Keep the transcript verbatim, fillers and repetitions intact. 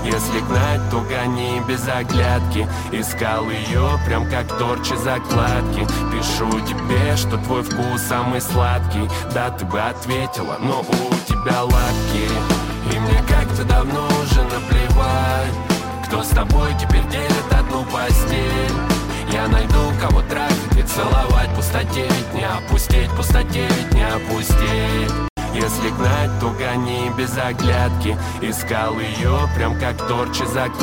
Если гнать, то гони без оглядки. Искал ее прям как торчи закладки. Пишу тебе, что твой вкус самый сладкий. Да, ты бы ответила, но у тебя лапки. И мне как-то давно уже наплевать, кто с тобой теперь делит одну постель. Я найду кого трахать и целовать. Пустоте ведь не опустить, пустоте ведь не опустить. Если гнать, то гони без оглядки. Искал ее прям как торчи закладки.